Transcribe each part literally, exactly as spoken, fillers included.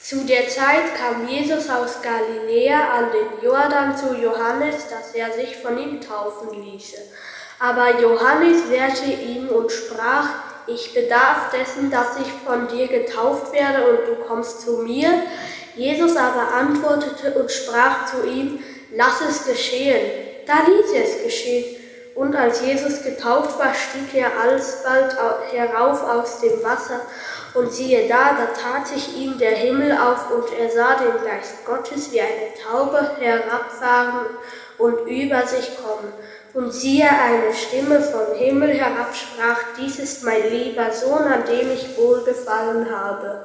Zu der Zeit kam Jesus aus Galiläa an den Jordan zu Johannes, dass er sich von ihm taufen ließe. Aber Johannes wehrte ihm und sprach: Ich bedarf dessen, dass ich von dir getauft werde, und du kommst zu mir. Jesus aber antwortete und sprach zu ihm: Lass es geschehen. Da ließ er es geschehen. Und als Jesus getauft war, stieg er alsbald herauf aus dem Wasser. Und siehe da, da tat sich ihm der Himmel auf, und er sah den Geist Gottes wie eine Taube herabfahren und über sich kommen. Und siehe, eine Stimme vom Himmel herab sprach: Dies ist mein lieber Sohn, an dem ich wohlgefallen habe.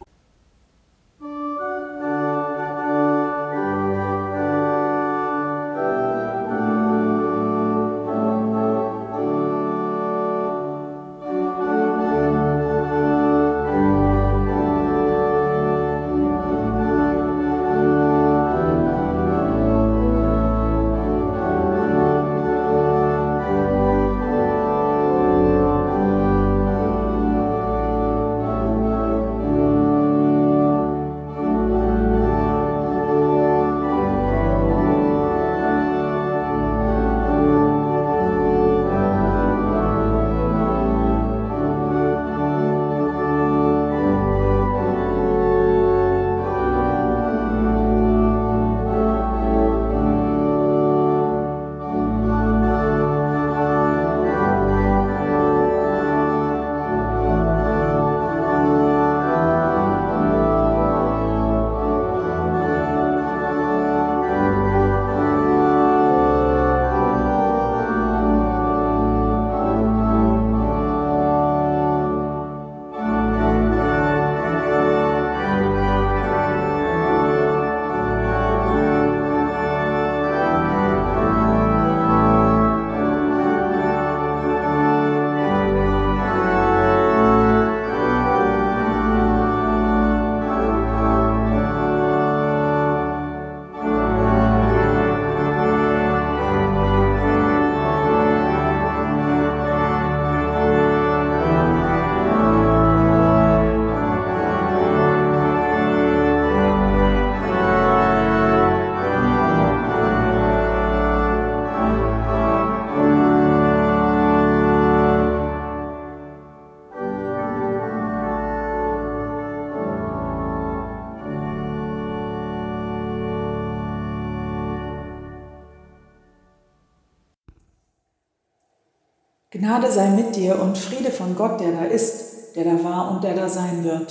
Gnade sei mit dir und Friede von Gott, der da ist, der da war und der da sein wird.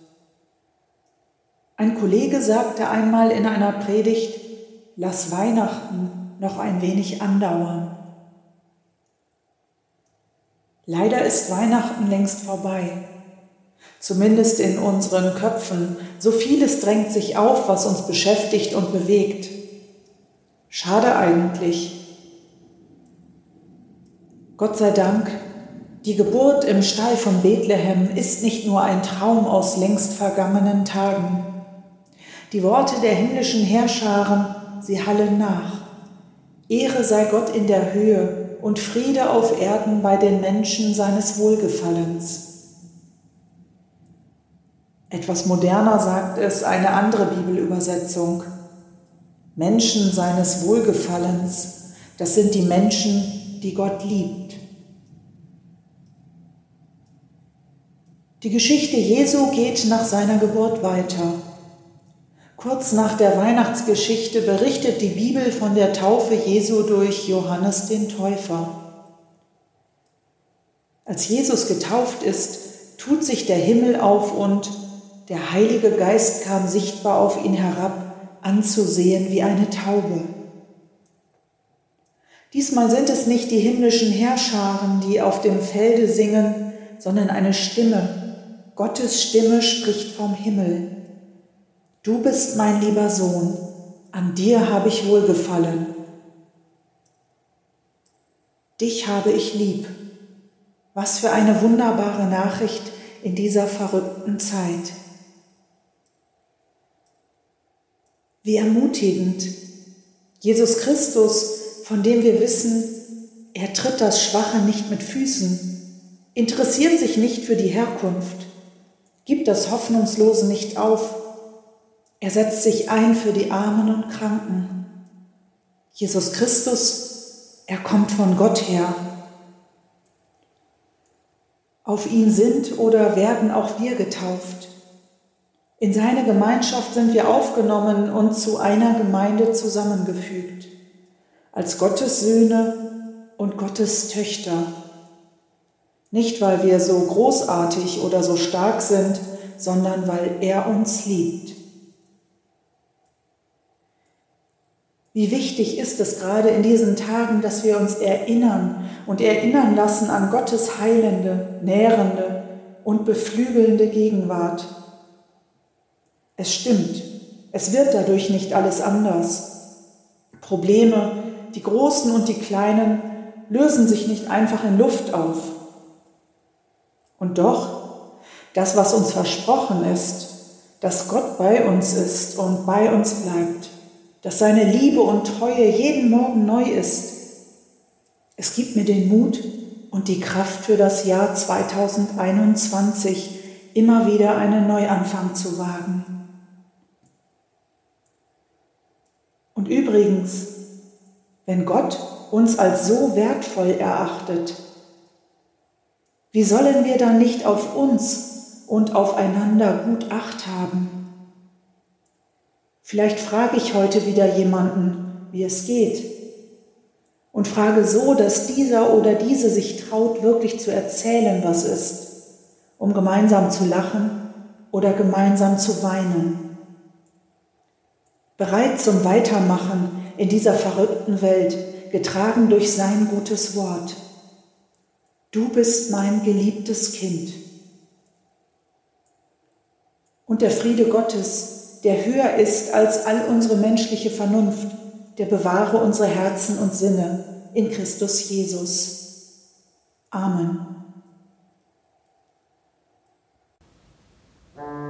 Ein Kollege sagte einmal in einer Predigt: Lass Weihnachten noch ein wenig andauern. Leider ist Weihnachten längst vorbei, zumindest in unseren Köpfen. So vieles drängt sich auf, was uns beschäftigt und bewegt. Schade eigentlich. Gott sei Dank, die Geburt im Stall von Bethlehem ist nicht nur ein Traum aus längst vergangenen Tagen. Die Worte der himmlischen Heerscharen, sie hallen nach. Ehre sei Gott in der Höhe und Friede auf Erden bei den Menschen seines Wohlgefallens. Etwas moderner sagt es eine andere Bibelübersetzung. Menschen seines Wohlgefallens, das sind die Menschen, die Gott liebt. Die Geschichte Jesu geht nach seiner Geburt weiter. Kurz nach der Weihnachtsgeschichte berichtet die Bibel von der Taufe Jesu durch Johannes den Täufer. Als Jesus getauft ist, tut sich der Himmel auf und der Heilige Geist kam sichtbar auf ihn herab, anzusehen wie eine Taube. Diesmal sind es nicht die himmlischen Heerscharen, die auf dem Felde singen, sondern eine Stimme. Gottes Stimme spricht vom Himmel. Du bist mein lieber Sohn, an dir habe ich wohlgefallen. Dich habe ich lieb. Was für eine wunderbare Nachricht in dieser verrückten Zeit. Wie ermutigend. Jesus Christus, von dem wir wissen, er tritt das Schwache nicht mit Füßen, interessiert sich nicht für die Herkunft, gibt das Hoffnungslose nicht auf, Er setzt sich ein für die Armen und Kranken. Jesus Christus, er kommt von Gott her. Auf ihn sind oder werden auch wir getauft. In seine Gemeinschaft sind wir aufgenommen und zu einer Gemeinde zusammengefügt, als Gottes Söhne und Gottes Töchter. Nicht, weil wir so großartig oder so stark sind, sondern weil er uns liebt. Wie wichtig ist es gerade in diesen Tagen, dass wir uns erinnern und erinnern lassen an Gottes heilende, nährende und beflügelnde Gegenwart. Es stimmt, es wird dadurch nicht alles anders. Probleme, die großen und die kleinen, lösen sich nicht einfach in Luft auf. Und doch, das, was uns versprochen ist, dass Gott bei uns ist und bei uns bleibt, dass seine Liebe und Treue jeden Morgen neu ist, es gibt mir den Mut und die Kraft für das Jahr zweitausendeinundzwanzig, immer wieder einen Neuanfang zu wagen. Und übrigens, wenn Gott uns als so wertvoll erachtet, wie sollen wir dann nicht auf uns und aufeinander gut Acht haben? Vielleicht frage ich heute wieder jemanden, wie es geht, und frage so, dass dieser oder diese sich traut, wirklich zu erzählen, was ist, um gemeinsam zu lachen oder gemeinsam zu weinen. Bereit zum Weitermachen in dieser verrückten Welt, getragen durch sein gutes Wort. Du bist mein geliebtes Kind. Und der Friede Gottes, der höher ist als all unsere menschliche Vernunft, der bewahre unsere Herzen und Sinne in Christus Jesus. Amen.